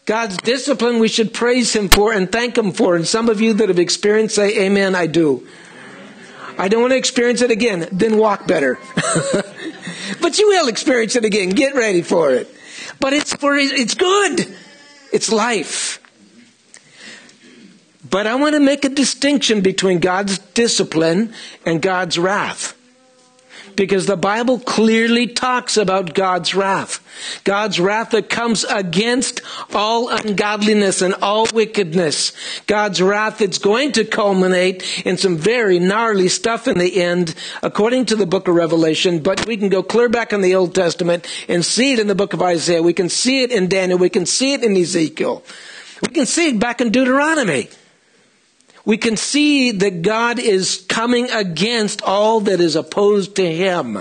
God's discipline we should praise Him for and thank Him for. And some of you that have experienced, say, amen, I do. I don't want to experience it again. Then walk better. But you will experience it again. Get ready for it. But it's good. It's life. But I want to make a distinction between God's discipline and God's wrath. Because the Bible clearly talks about God's wrath. God's wrath that comes against all ungodliness and all wickedness. God's wrath that's going to culminate in some very gnarly stuff in the end, according to the book of Revelation. But we can go clear back in the Old Testament and see it in the book of Isaiah. We can see it in Daniel. We can see it in Ezekiel. We can see it back in Deuteronomy. We can see that God is coming against all that is opposed to Him.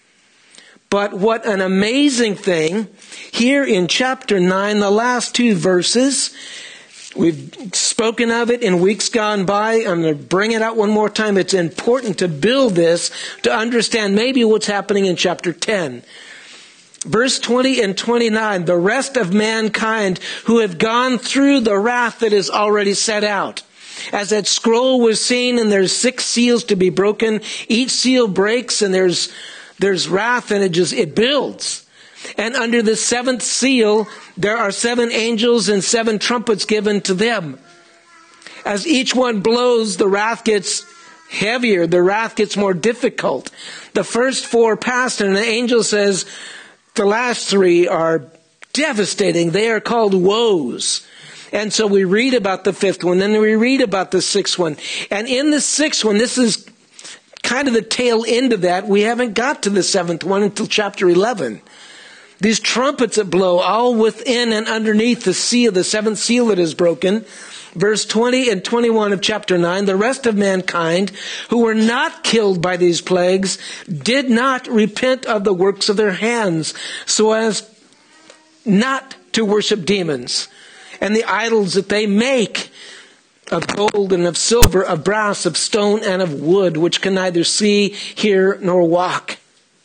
But what an amazing thing, here in chapter 9, the last two verses, we've spoken of it in weeks gone by. I'm going to bring it out one more time. It's important to build this to understand maybe what's happening in chapter 10. Verse 20 and 29, the rest of mankind who have gone through the wrath that is already set out. As that scroll was seen, and there's 6 seals to be broken, each seal breaks, and there's wrath, and it builds. And under the 7th seal, there are 7 angels and 7 trumpets given to them. As each one blows, the wrath gets heavier, the wrath gets more difficult. The first 4 passed, and the angel says the last 3 are devastating. They are called woes. And so we read about the 5th one, then we read about the 6th one. And in the 6th one, this is kind of the tail end of that. We haven't got to the 7th one until chapter 11. These trumpets that blow all within and underneath the seal, the 7th seal that is broken. Verse 20 and 21 of chapter 9, the rest of mankind who were not killed by these plagues did not repent of the works of their hands, so as not to worship demons and the idols that they make of gold and of silver, of brass, of stone, and of wood, which can neither see, hear, nor walk.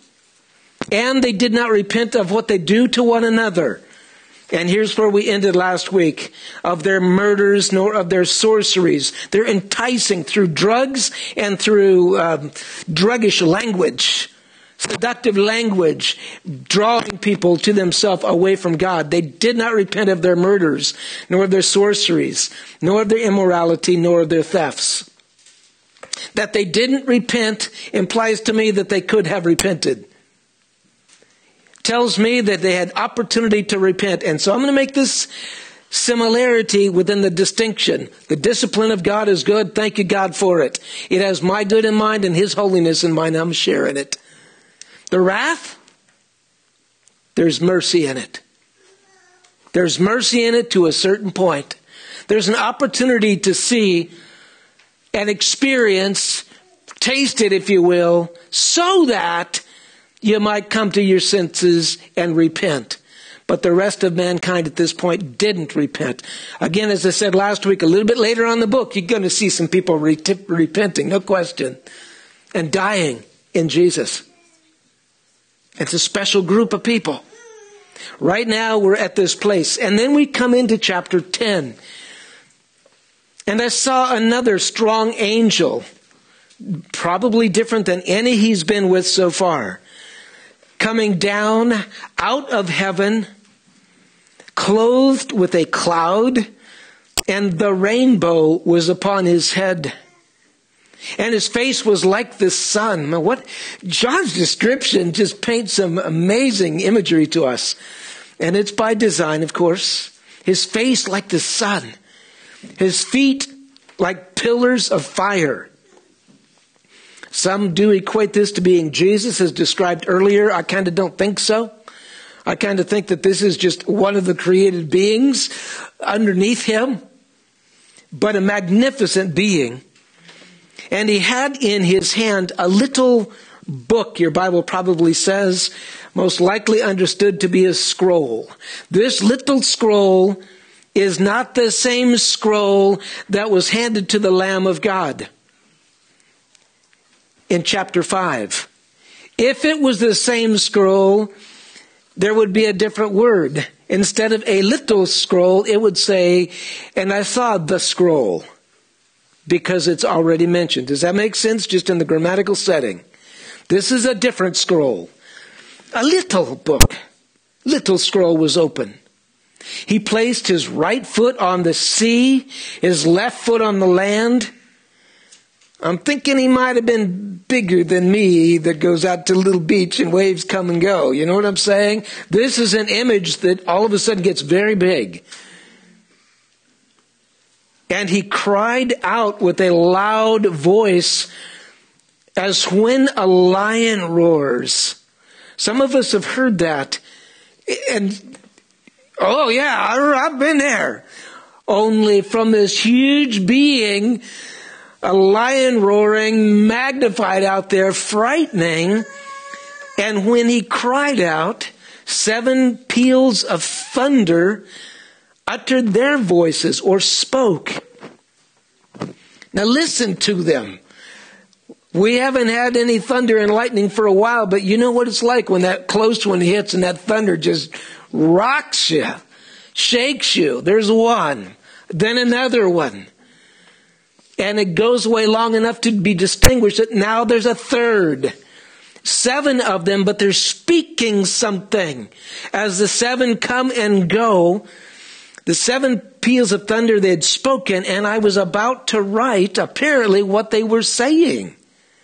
And they did not repent of what they do to one another. And here's where we ended last week. Of their murders, nor of their sorceries. They're enticing through drugs and through druggish language. Seductive language, drawing people to themselves away from God. They did not repent of their murders, nor of their sorceries, nor of their immorality, nor of their thefts. That they didn't repent implies to me that they could have repented. Tells me that they had opportunity to repent. And so I'm going to make this similarity within the distinction. The discipline of God is good. Thank you, God, for it. It has my good in mind and His holiness in mind. I'm sharing it. The wrath, there's mercy in it. There's mercy in it to a certain point. There's an opportunity to see and experience, taste it, if you will, so that you might come to your senses and repent. But the rest of mankind at this point didn't repent. Again, as I said last week, a little bit later on in the book, you're going to see some people repenting, no question, and dying in Jesus. It's a special group of people. Right now we're at this place. And then we come into chapter 10. And I saw another strong angel, probably different than any he's been with so far, coming down out of heaven, clothed with a cloud, and the rainbow was upon his head. And his face was like the sun. What John's description just paints some amazing imagery to us. And it's by design, of course. His face like the sun. His feet like pillars of fire. Some do equate this to being Jesus as described earlier. I kind of don't think so. I kind of think that this is just one of the created beings underneath him. But a magnificent being. And he had in his hand a little book, your Bible probably says, most likely understood to be a scroll. This little scroll is not the same scroll that was handed to the Lamb of God in chapter 5. If it was the same scroll, there would be a different word. Instead of a little scroll, it would say, and I saw the scroll, because it's already mentioned. Does that make sense? Just in the grammatical setting. This is a different scroll. A little book. Little scroll was open. He placed his right foot on the sea, his left foot on the land. I'm thinking he might have been bigger than me that goes out to a little beach and waves come and go. You know what I'm saying? This is an image that all of a sudden gets very big. And he cried out with a loud voice as when a lion roars. Some of us have heard that. And, oh yeah, I've been there. Only from this huge being, a lion roaring, magnified out there, frightening. And when he cried out, 7 peals of thunder uttered their voices or spoke. Now listen to them. We haven't had any thunder and lightning for a while, but you know what it's like when that close one hits and that thunder just rocks you, shakes you. There's one, then another one. And it goes away long enough to be distinguished that now there's a third. 7 of them, but they're speaking something. As the 7 come and go, the 7 peals of thunder they had spoken, and I was about to write apparently what they were saying.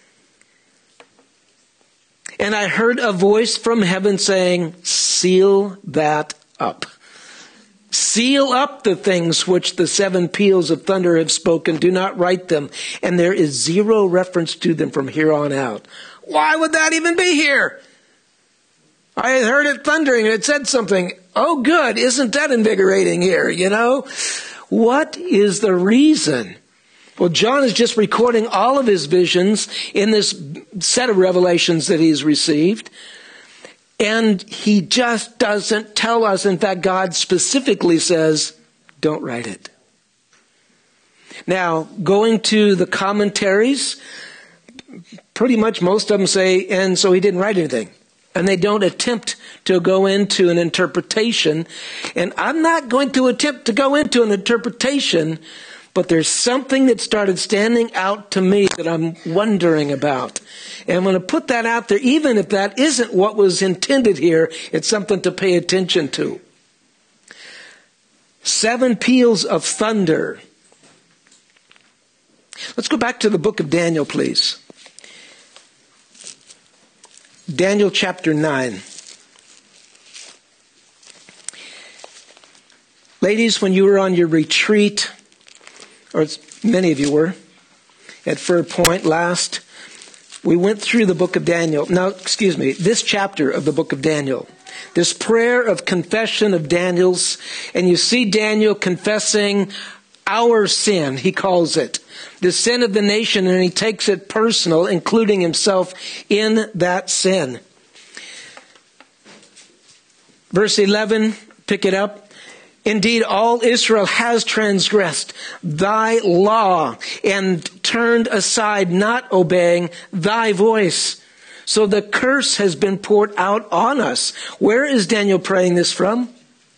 And I heard a voice from heaven saying, seal that up. Seal up the things which the 7 peals of thunder have spoken. Do not write them. And there is 0 reference to them from here on out. Why would that even be here? I had heard it thundering and it said something. Oh, good. Isn't that invigorating here, you know? What is the reason? Well, John is just recording all of his visions in this set of revelations that he's received. And he just doesn't tell us. In fact, God specifically says, don't write it. Now, going to the commentaries, pretty much most of them say, and so he didn't write anything. And they don't attempt to go into an interpretation. And I'm not going to attempt to go into an interpretation, but there's something that started standing out to me that I'm wondering about. And I'm going to put that out there, even if that isn't what was intended here. It's something to pay attention to. 7 peals of thunder. Let's go back to the book of Daniel, please. Daniel chapter 9. Ladies, when you were on your retreat, or many of you were, at Fir Point last, we went through the book of Daniel. Now, this chapter of the book of Daniel. This prayer of confession of Daniel's, and you see Daniel confessing our sin, he calls it. The sin of the nation, and he takes it personal, including himself in that sin. Verse 11, pick it up. Indeed, all Israel has transgressed thy law and turned aside, not obeying thy voice. So the curse has been poured out on us. Where is Daniel praying this from?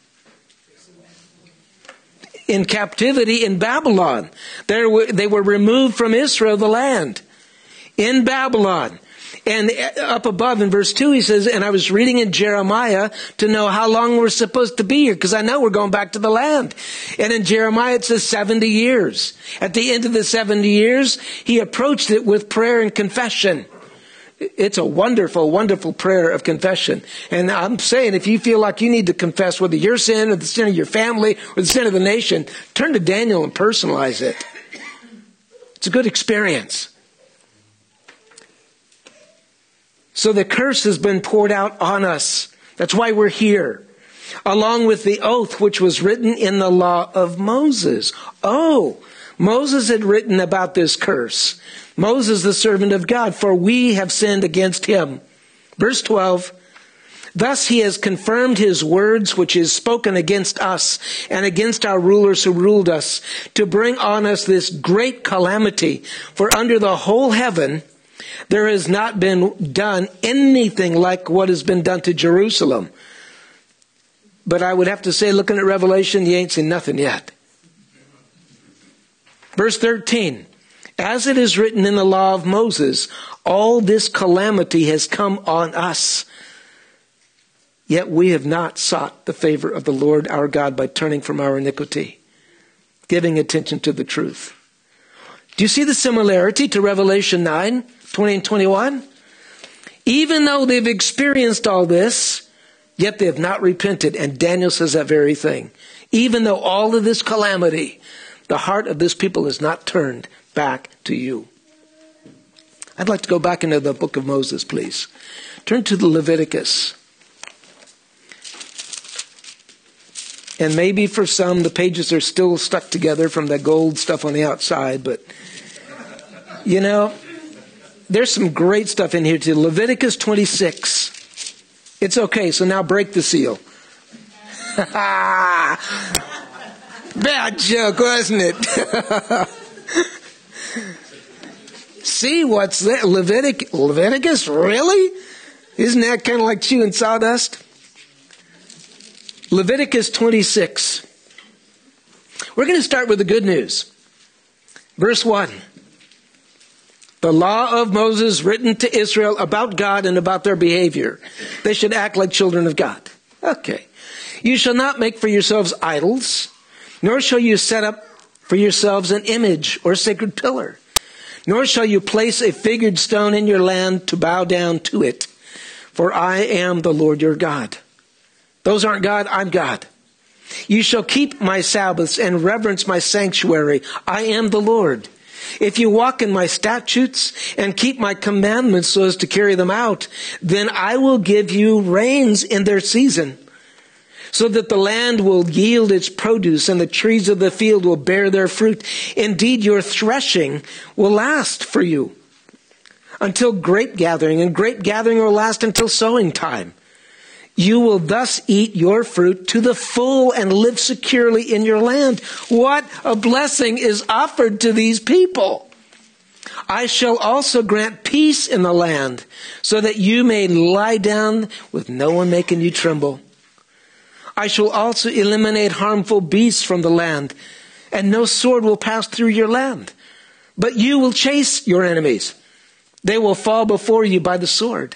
In captivity in Babylon. They were removed from Israel, the land, in Babylon. And up above in verse 2 he says, and I was reading in Jeremiah to know how long we're supposed to be here, because I know we're going back to the land. And in Jeremiah it says 70 years. At the end of the 70 years, he approached it with prayer and confession. It's a wonderful, wonderful prayer of confession. And I'm saying, if you feel like you need to confess whether your sin or the sin of your family or the sin of the nation, turn to Daniel and personalize it. It's a good experience. So the curse has been poured out on us. That's why we're here. Along with the oath which was written in the law of Moses. Oh, Moses had written about this curse. Moses, the servant of God, for we have sinned against him. Verse 12, thus he has confirmed his words which is spoken against us and against our rulers who ruled us, to bring on us this great calamity. For under the whole heaven there has not been done anything like what has been done to Jerusalem. But I would have to say, looking at Revelation, you ain't seen nothing yet. Verse 13, as it is written in the law of Moses, all this calamity has come on us. Yet we have not sought the favor of the Lord our God by turning from our iniquity, giving attention to the truth. Do you see the similarity to Revelation 9, 20 and 21? Even though they've experienced all this, yet they have not repented. And Daniel says that very thing. Even though all of this calamity, the heart of this people is not turned back to you. I'd like to go back into the book of Moses, please. Turn to the Leviticus. And maybe for some, the pages are still stuck together from the gold stuff on the outside. But, you know, there's some great stuff in here too. Leviticus 26. It's okay, so now break the seal. Bad joke, wasn't it? See what's there? Leviticus? Really? Isn't that kind of like chewing sawdust? Leviticus 26. We're going to start with the good news. Verse 1. The law of Moses written to Israel about God and about their behavior. They should act like children of God. Okay. You shall not make for yourselves idols, nor shall you set up for yourselves an image or sacred pillar, nor shall you place a figured stone in your land to bow down to it. For I am the Lord your God. Those aren't God, I'm God. You shall keep my Sabbaths and reverence my sanctuary. I am the Lord. If you walk in my statutes and keep my commandments so as to carry them out, then I will give you rains in their season, so that the land will yield its produce and the trees of the field will bear their fruit. Indeed, your threshing will last for you until grape gathering, and grape gathering will last until sowing time. You will thus eat your fruit to the full and live securely in your land. What a blessing is offered to these people. I shall also grant peace in the land, so that you may lie down with no one making you tremble. I shall also eliminate harmful beasts from the land, and no sword will pass through your land. But you will chase your enemies. They will fall before you by the sword.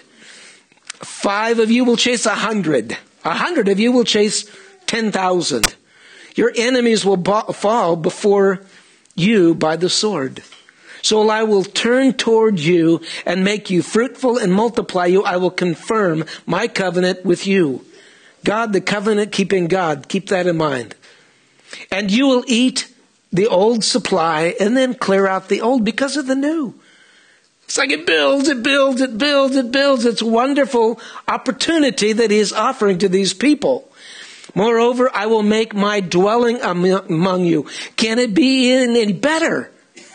5 of you will chase 100. 100 of you will chase 10,000. Your enemies will fall before you by the sword. So I will turn toward you and make you fruitful and multiply you. I will confirm my covenant with you. God, the covenant-keeping God. Keep that in mind. And you will eat the old supply and then clear out the old because of the new. It's like it builds, it builds, it builds, it builds. It's a wonderful opportunity that he is offering to these people. Moreover, I will make my dwelling among you. Can it be any better?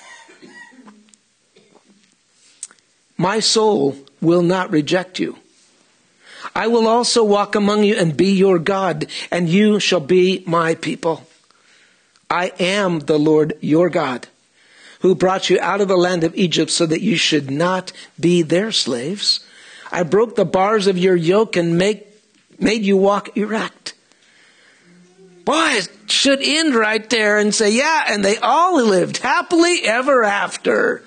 My soul will not reject you. I will also walk among you and be your God, and you shall be my people. I am the Lord your God, who brought you out of the land of Egypt so that you should not be their slaves. I broke the bars of your yoke and made you walk erect. Boy, it should end right there and say, yeah, and they all lived happily ever after.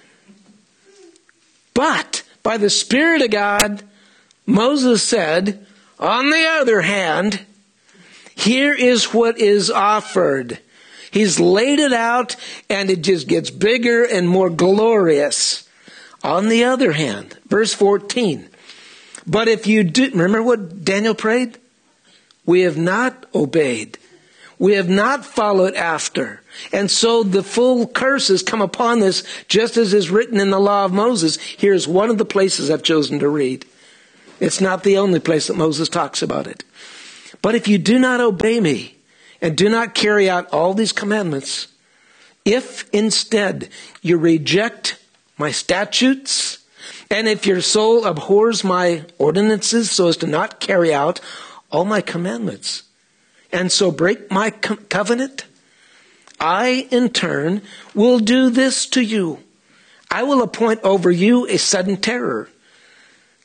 But by the Spirit of God, Moses said, on the other hand, here is what is offered. He's laid it out, and it just gets bigger and more glorious. On the other hand, verse 14. But if you do, remember what Daniel prayed? We have not obeyed. We have not followed after. And so the full curse has come upon this, just as is written in the law of Moses. Here's one of the places I've chosen to read. It's not the only place that Moses talks about it. But if you do not obey me, and do not carry out all these commandments, if instead you reject my statutes, and if your soul abhors my ordinances so as to not carry out all my commandments, and so break my covenant, I in turn will do this to you. I will appoint over you a sudden terror,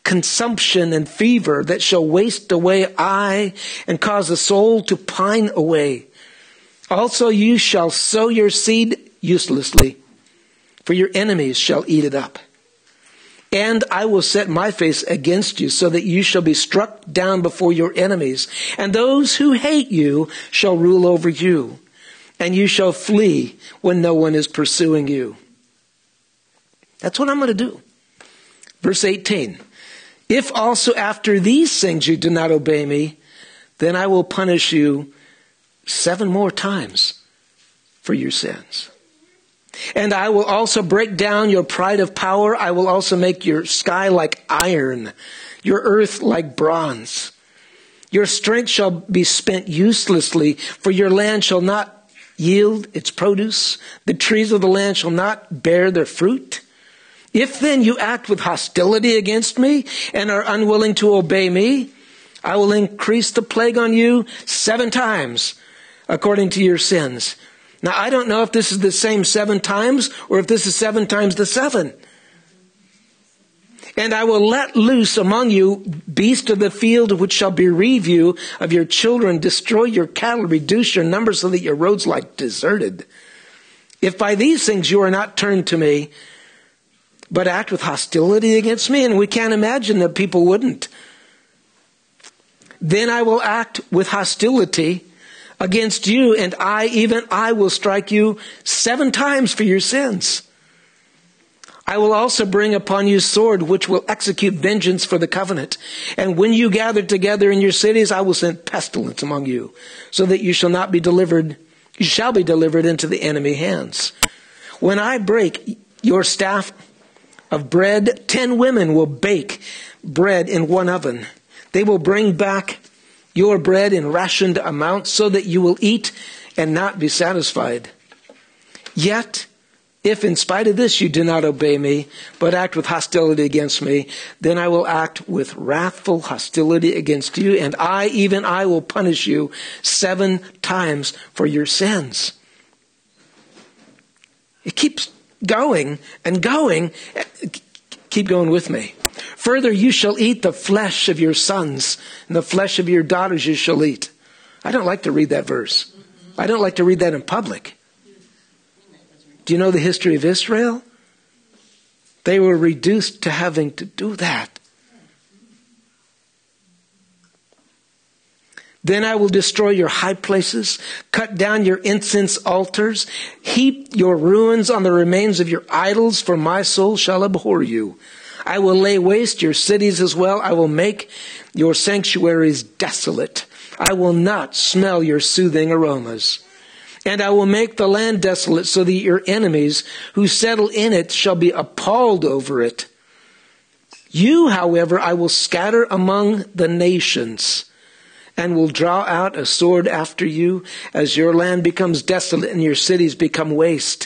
consumption and fever that shall waste away eye and cause the soul to pine away. Also you shall sow your seed uselessly, for your enemies shall eat it up. And I will set my face against you, so that you shall be struck down before your enemies. And those who hate you shall rule over you. And you shall flee when no one is pursuing you. That's what I'm going to do. Verse 18. If also after these things you do not obey me, then I will punish you 7 more times for your sins. And I will also break down your pride of power. I will also make your sky like iron, your earth like bronze. Your strength shall be spent uselessly, for your land shall not yield its produce. The trees of the land shall not bear their fruit. If then you act with hostility against me and are unwilling to obey me, I will increase the plague on you 7 times according to your sins. Now, I don't know if this is the same 7 times or if this is 7 times the 7. And I will let loose among you beasts of the field, which shall bereave you of your children, destroy your cattle, reduce your numbers so that your roads lie deserted. If by these things you are not turned to me, but act with hostility against me, and we can't imagine that people wouldn't, then I will act with hostility against you, and I will strike you 7 times for your sins. I will also bring upon you sword, which will execute vengeance for the covenant. And when you gather together in your cities, I will send pestilence among you, so that you shall be delivered into the enemy hands. When I break your staff of bread, 10 women will bake bread in one oven. They will bring back your bread in rationed amounts, so that you will eat and not be satisfied. Yet, if in spite of this you do not obey me, but act with hostility against me, then I will act with wrathful hostility against you, and I will punish you 7 times for your sins. It keeps going and going. Keep going with me. Further, you shall eat the flesh of your sons, and the flesh of your daughters you shall eat. I don't like to read that verse. I don't like to read that in public. Do you know the history of Israel? They were reduced to having to do that. Then I will destroy your high places, cut down your incense altars, heap your ruins on the remains of your idols, for my soul shall abhor you. I will lay waste your cities as well. I will make your sanctuaries desolate. I will not smell your soothing aromas. And I will make the land desolate, so that your enemies who settle in it shall be appalled over it. You, however, I will scatter among the nations, and will draw out a sword after you, as your land becomes desolate and your cities become waste.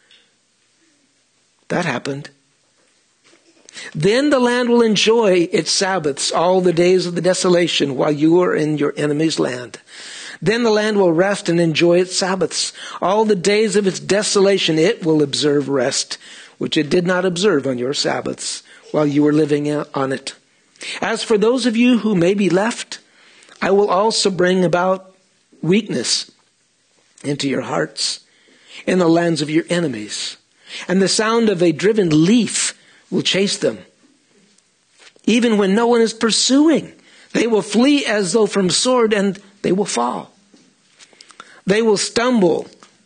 That happened. Then the land will enjoy its Sabbaths all the days of the desolation, while you are in your enemy's land. Then the land will rest and enjoy its Sabbaths. All the days of its desolation it will observe rest, which it did not observe on your Sabbaths, while you were living on it. As for those of you who may be left, I will also bring about weakness into your hearts in the lands of your enemies. And the sound of a driven leaf will chase them. Even when no one is pursuing, they will flee as though from sword, and they will fall. They will stumble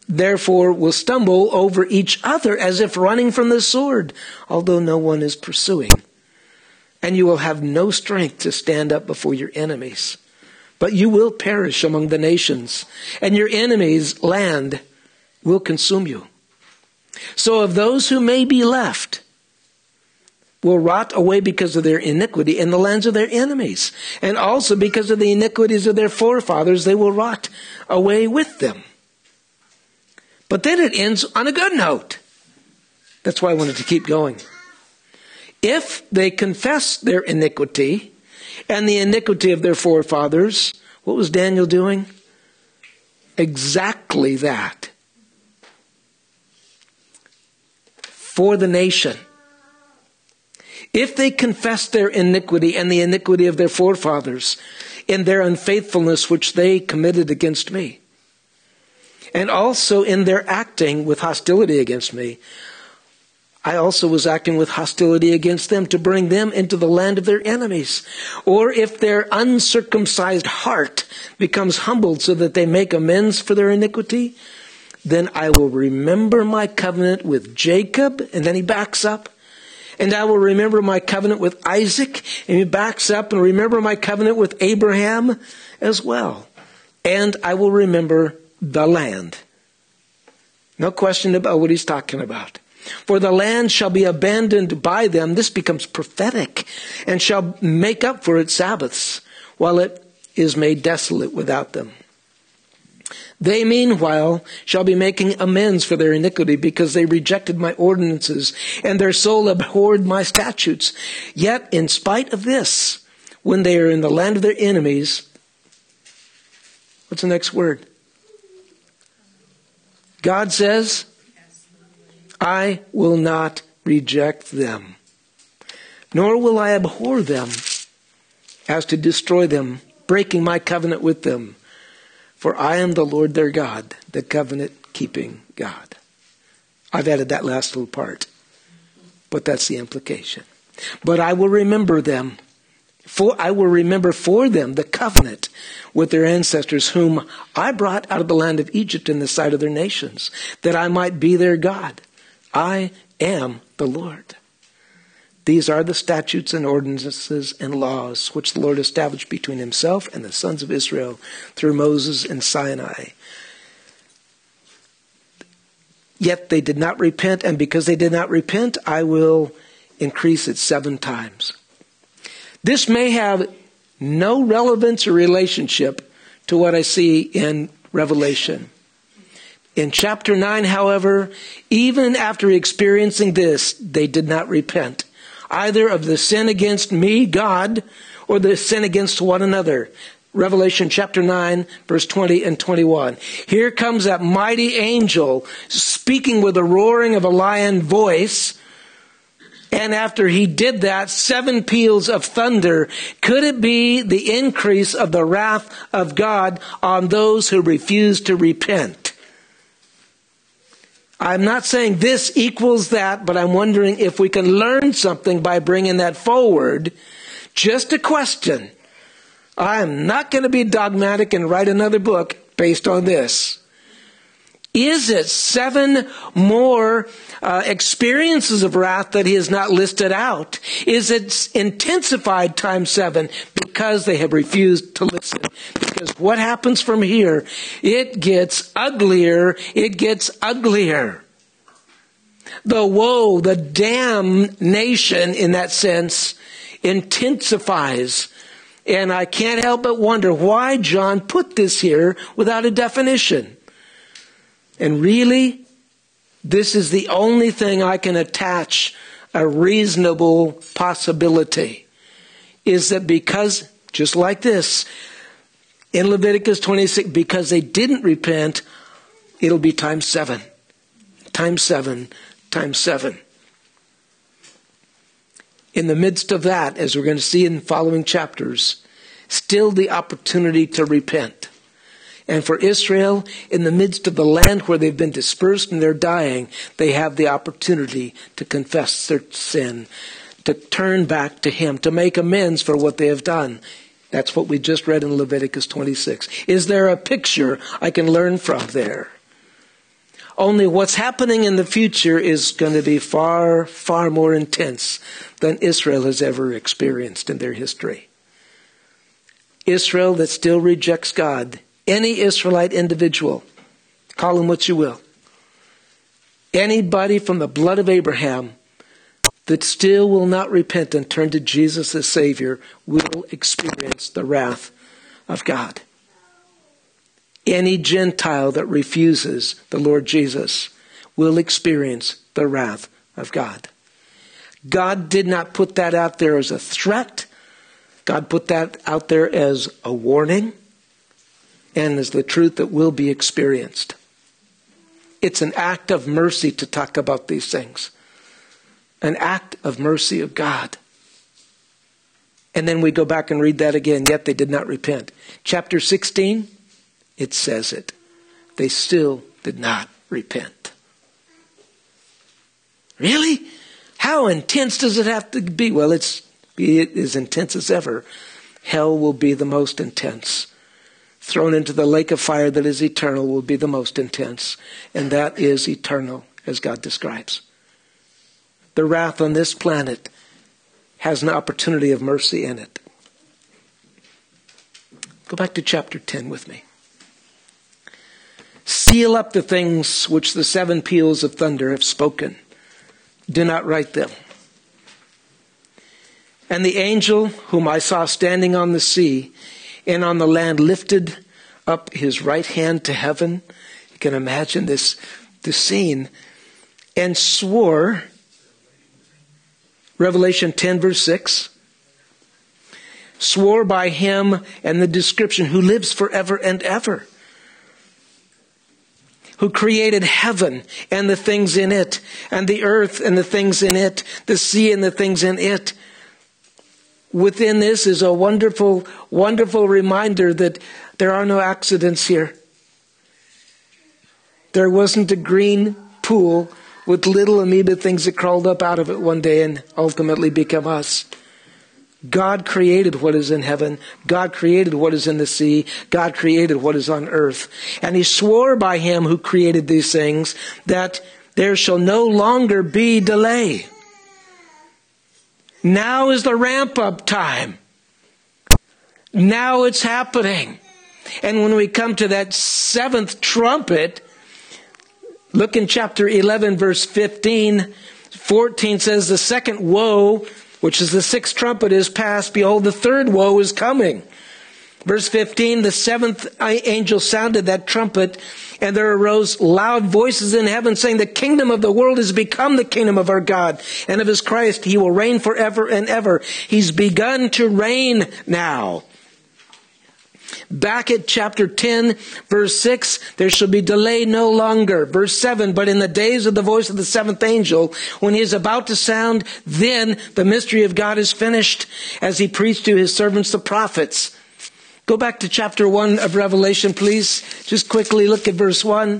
over each other as if running from the sword, although no one is pursuing. And you will have no strength to stand up before your enemies. But you will perish among the nations, and your enemies' land will consume you. So of those who may be left will rot away because of their iniquity in the lands of their enemies. And also because of the iniquities of their forefathers, they will rot away with them. But then it ends on a good note. That's why I wanted to keep going. If they confess their iniquity and the iniquity of their forefathers, what was Daniel doing? Exactly that. For the nation. If they confess their iniquity and the iniquity of their forefathers in their unfaithfulness which they committed against me, and also in their acting with hostility against me, I also was acting with hostility against them to bring them into the land of their enemies. Or if their uncircumcised heart becomes humbled so that they make amends for their iniquity, then I will remember my covenant with Jacob. And then he backs up. And I will remember my covenant with Isaac. And he backs up and remember my covenant with Abraham as well. And I will remember the land. No question about what he's talking about. For the land shall be abandoned by them. This becomes prophetic. And shall make up for its Sabbaths, while it is made desolate without them. They meanwhile shall be making amends for their iniquity, because they rejected my ordinances, and their soul abhorred my statutes. Yet in spite of this, when they are in the land of their enemies, what's the next word? God says, I will not reject them, nor will I abhor them as to destroy them, breaking my covenant with them. For I am the Lord their God, the covenant-keeping God. I've added that last little part, but that's the implication. But I will remember them, I will remember for them the covenant with their ancestors, whom I brought out of the land of Egypt in the sight of their nations, that I might be their God. I am the Lord. These are the statutes and ordinances and laws which the Lord established between himself and the sons of Israel through Moses and Sinai. Yet they did not repent, and because they did not repent, I will increase it 7 times. This may have no relevance or relationship to what I see in Revelation. In chapter 9, however, even after experiencing this, they did not repent, either of the sin against me, God, or the sin against one another. Revelation chapter 9, verse 20 and 21. Here comes that mighty angel speaking with a roaring of a lion voice. And after he did that, 7 peals of thunder. Could it be the increase of the wrath of God on those who refuse to repent? I'm not saying this equals that, but I'm wondering if we can learn something by bringing that forward. Just a question. I'm not going to be dogmatic and write another book based on this. Is it 7 more experiences of wrath that he has not listed out? Is it intensified times 7 because they have refused to listen? Because what happens from here, it gets uglier, it gets uglier. The woe, the damnation in that sense intensifies. And I can't help but wonder why John put this here without a definition. And really, this is the only thing I can attach a reasonable possibility, is that because, just like this, in Leviticus 26, because they didn't repent, it'll be times 7. Times 7, times 7. In the midst of that, as we're going to see in following chapters, still the opportunity to repent. And for Israel, in the midst of the land where they've been dispersed and they're dying, they have the opportunity to confess their sin, to turn back to him, to make amends for what they have done. That's what we just read in Leviticus 26. Is there a picture I can learn from there? Only what's happening in the future is going to be far, far more intense than Israel has ever experienced in their history. Israel that still rejects God. Any Israelite individual, call him what you will, anybody from the blood of Abraham that still will not repent and turn to Jesus as Savior will experience the wrath of God. Any Gentile that refuses the Lord Jesus will experience the wrath of God. God did not put that out there as a threat. God put that out there as a warning and as the truth that will be experienced. It's an act of mercy to talk about these things. an act of mercy of God. And then we go back and read that again. Yet they did not repent. Chapter 16, it says it. They still did not repent. Really? How intense does it have to be? Well, be it as intense as ever. Hell will be the most intense. Thrown into the lake of fire that is eternal will be the most intense. And that is eternal, as God describes. The wrath on this planet has an opportunity of mercy in it. Go back to chapter 10 with me. Seal up the things which the 7 peals of thunder have spoken. Do not write them. And the angel whom I saw standing on the sea and on the land lifted up his right hand to heaven. You can imagine the scene. And swore, Revelation 10 verse 6, swore by him and the description who lives forever and ever, who created heaven and the things in it, and the earth and the things in it, the sea and the things in it. Within this is a wonderful, wonderful reminder that there are no accidents here. There wasn't a green pool with little amoeba things that crawled up out of it one day and ultimately become us. God created what is in heaven. God created what is in the sea. God created what is on earth. And he swore by him who created these things that there shall no longer be delay. Now is the ramp up time. Now it's happening. And when we come to that 7th trumpet, look in chapter 11 verse 15, 14 says the second woe, which is the 6th trumpet, is past. Behold, the 3rd woe is coming. Verse 15, the 7th angel sounded that trumpet, and there arose loud voices in heaven saying, the kingdom of the world has become the kingdom of our God and of his Christ. He will reign forever and ever. He's begun to reign now. Back at chapter 10, verse 6, there shall be delay no longer. Verse 7, but in the days of the voice of the 7th angel, when he is about to sound, then the mystery of God is finished, as he preached to his servants the prophets. Go back to chapter 1 of Revelation, please. Just quickly look at verse 1.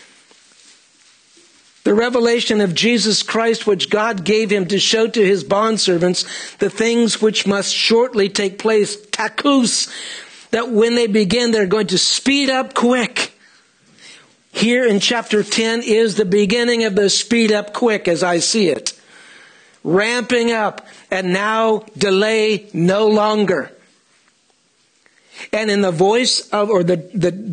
The revelation of Jesus Christ, which God gave him to show to his bondservants the things which must shortly take place. Takus. That when they begin, they're going to speed up quick. Here in chapter 10 is the beginning of the speed up quick as I see it. Ramping up, and now delay no longer. And in the voice of, or during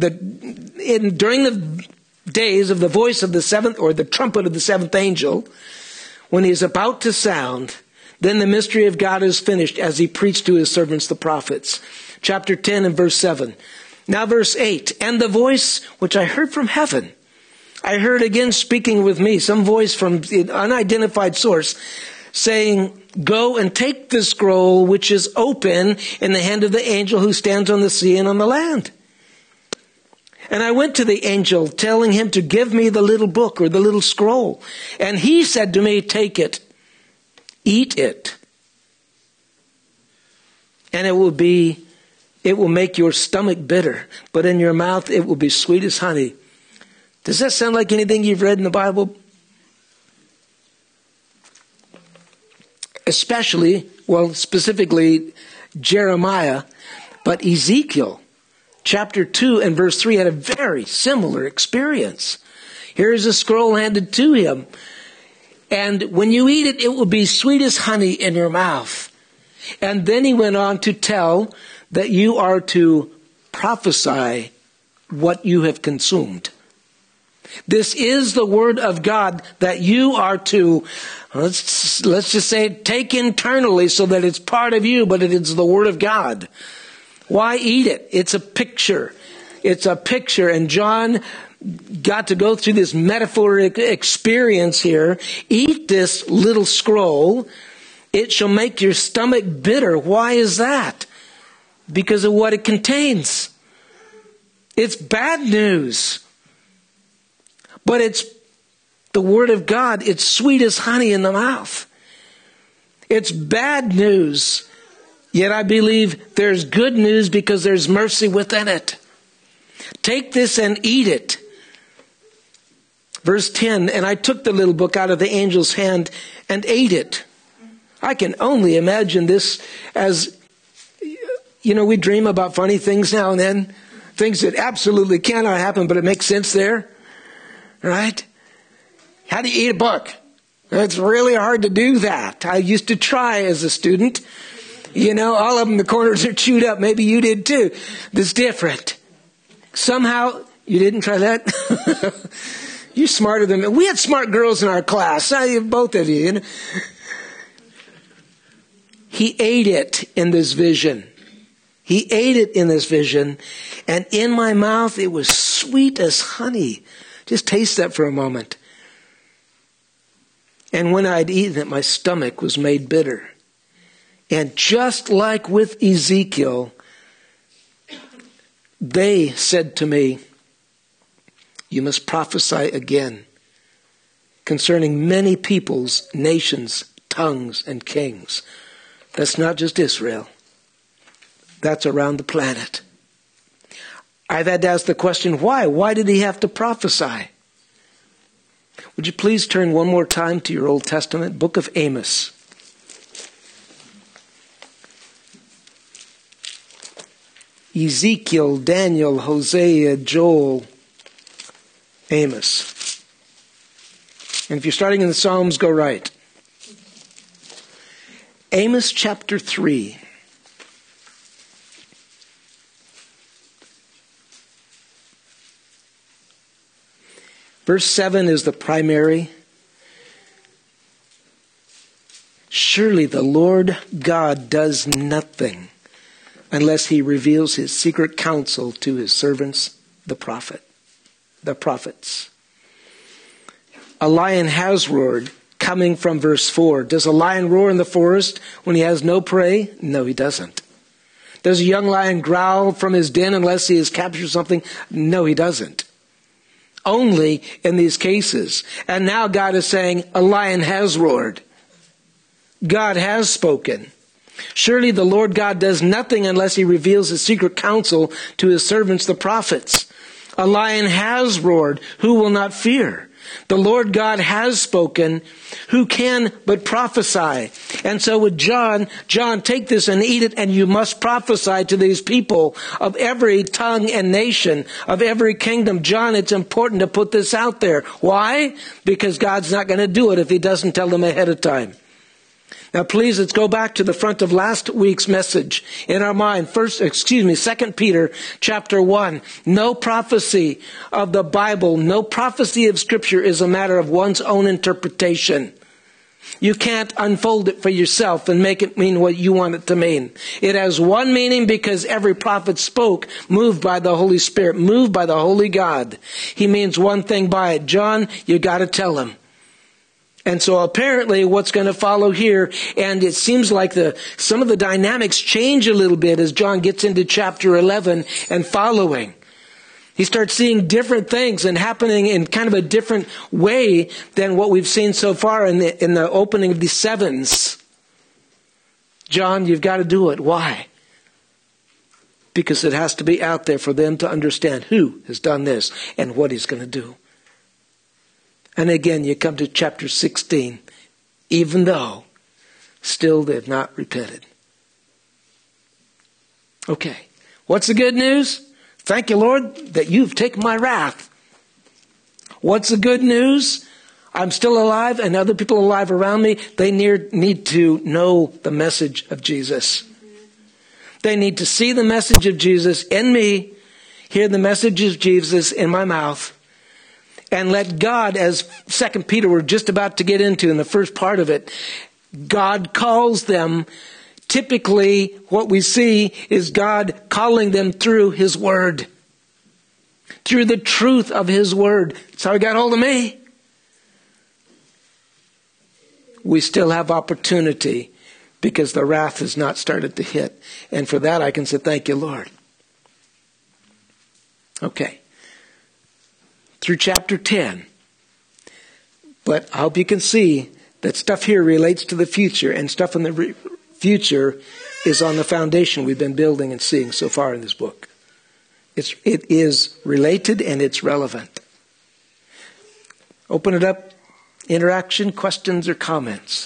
the days of the voice of the 7th, or the trumpet of the 7th angel, when he is about to sound, then the mystery of God is finished, as he preached to his servants the prophets. Chapter 10 and verse 7. Now verse 8. And the voice which I heard from heaven, I heard again speaking with me, some voice from an unidentified source, saying, go and take the scroll which is open in the hand of the angel who stands on the sea and on the land. And I went to the angel, telling him to give me the little book, or the little scroll. And he said to me, take it, eat it, and it will make your stomach bitter, but in your mouth it will be sweet as honey. Does that sound like anything you've read in the Bible? Specifically Jeremiah, but Ezekiel, chapter 2 and verse 3 had a very similar experience. Here is a scroll handed to him, and when you eat it, it will be sweet as honey in your mouth. And then he went on to tell that you are to prophesy what you have consumed. This is the word of God that you are to, let's just say, take internally so that it's part of you, but it is the word of God. Why eat it? It's a picture. It's a picture. And John got to go through this metaphoric experience here. Eat this little scroll. It shall make your stomach bitter. Why is that? Because of what it contains. It's bad news. But it's the word of God. It's sweet as honey in the mouth. It's bad news. Yet I believe there's good news because there's mercy within it. Take this and eat it. Verse 10, and I took the little book out of the angel's hand and ate it. I can only imagine this as, we dream about funny things now and then. Things that absolutely cannot happen, but it makes sense there. Right? How do you eat a book? It's really hard to do that. I used to try as a student. All of them, the corners are chewed up. Maybe you did too. This is different. Somehow, you didn't try that? You're smarter than me. We had smart girls in our class. Both of you. He ate it in this vision. He ate it in this vision. And in my mouth, it was sweet as honey. Just taste that for a moment. And when I'd eaten it, my stomach was made bitter. And just like with Ezekiel, they said to me, you must prophesy again concerning many peoples, nations, tongues, and kings. That's not just Israel. That's around the planet. I've had to ask the question, why? Why did he have to prophesy? Would you please turn one more time to your Old Testament, book of Amos. Ezekiel, Daniel, Hosea, Joel, Amos. And if you're starting in the Psalms, go right. Amos chapter 3. Verse 7 is the primary. Surely the Lord God does nothing unless he reveals his secret counsel to his servants, the prophets. A lion has roared, coming from verse 4. Does a lion roar in the forest when he has no prey? No, he doesn't. Does a young lion growl from his den unless he has captured something? No, he doesn't. Only in these cases. And now God is saying, a lion has roared. God has spoken. Surely the Lord God does nothing unless he reveals his secret counsel to his servants, the prophets. A lion has roared. Who will not fear? The Lord God has spoken. Who can but prophesy? And so with John, take this and eat it, and you must prophesy to these people of every tongue and nation, of every kingdom. John, it's important to put this out there. Why? Because God's not going to do it if he doesn't tell them ahead of time. Now please, let's go back to the front of last week's message in our mind. 2 Peter chapter 1. No prophecy of the Bible, no prophecy of Scripture is a matter of one's own interpretation. You can't unfold it for yourself and make it mean what you want it to mean. It has one meaning because every prophet spoke, moved by the Holy Spirit, moved by the Holy God. He means one thing by it. John, you got to tell him. And so apparently what's going to follow here, and it seems like some of the dynamics change a little bit as John gets into chapter 11 and following. He starts seeing different things and happening in kind of a different way than what we've seen so far in the opening of the sevens. John, you've got to do it. Why? Because it has to be out there for them to understand who has done this and what he's going to do. And again, you come to chapter 16, even though still they've not repented. Okay, what's the good news? Thank you, Lord, that you've taken my wrath. What's the good news? I'm still alive and other people alive around me. They need to know the message of Jesus. They need to see the message of Jesus in me, hear the message of Jesus in my mouth, and let God, as 2 Peter we're just about to get into in the first part of it, God calls them. Typically, what we see is God calling them through His Word. Through the truth of His Word. That's how He got hold of me. We still have opportunity because the wrath has not started to hit. And for that I can say, thank you, Lord. Okay. Through chapter 10. But I hope you can see that stuff here relates to the future, and stuff in the future is on the foundation we've been building and seeing so far in this book. It is related and it's relevant. Open it up. Interaction, questions, or comments?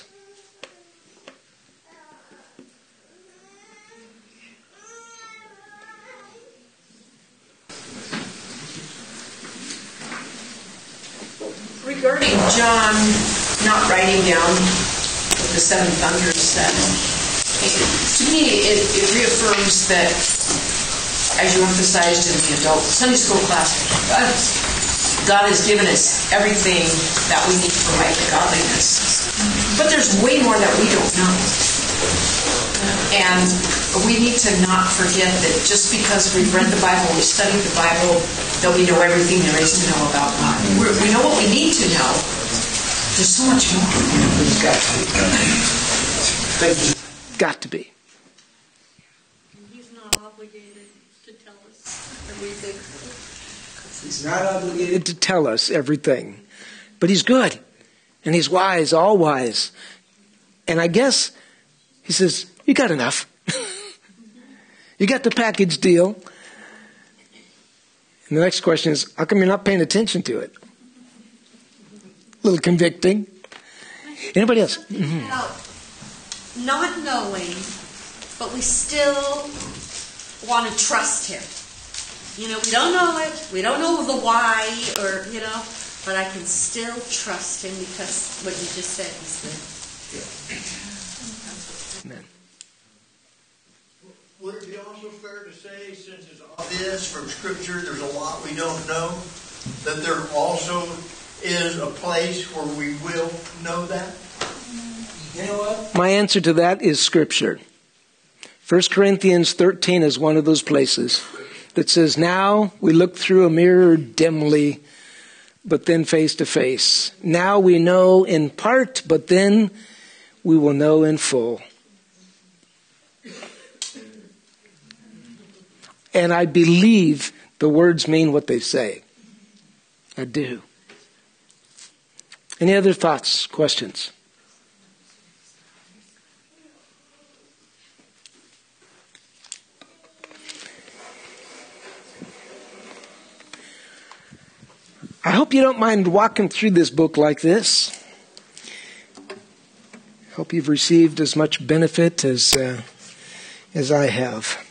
Regarding John not writing down what the seven thunders said, to me it reaffirms that, as you emphasized in the adult Sunday school class, God has given us everything that we need for life and godliness. But there's way more that we don't know. And we need to not forget that just because we've read the Bible, we studied the Bible, that we know everything there is to know about God. We know what we need to know. There's so much more. It's got to be. Got to be. He's not obligated to tell us everything. He's not obligated to tell us everything. But he's good. And he's wise, all wise. And I guess he says, you got enough. You got the package deal. And the next question is, how come you're not paying attention to it? A little convicting. Anybody else? Mm-hmm. Not knowing, but we still want to trust him. You know, we don't know it. We don't know the why, or, but I can still trust him because what you just said is good. Amen. Would it be also fair to say, since it's obvious from Scripture there's a lot we don't know, that there also is a place where we will know that? You know what? My answer to that is Scripture. 1 Corinthians 13 is one of those places that says, now we look through a mirror dimly, but then face to face. Now we know in part, but then we will know in full. And I believe the words mean what they say. I do. Any other thoughts, questions? I hope you don't mind walking through this book like this. Hope you've received as much benefit as I have.